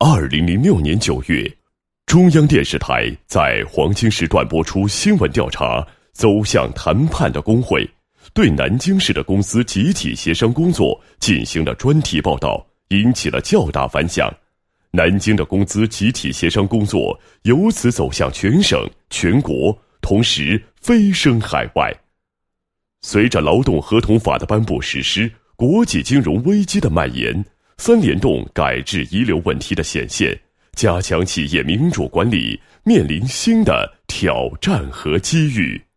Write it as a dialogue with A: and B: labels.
A: 2006年9月，中央电视台在黄金时段播出新闻调查走向谈判的工会，对南京市的公司集体协商工作进行了专题报道，引起了较大反响。南京的工资集体协商工作由此走向全省、全国，同时飞升海外。随着劳动合同法的颁布实施，国际金融危机的蔓延，三联动改制遗留问题的显现，加强企业民主管理面临新的挑战和机遇。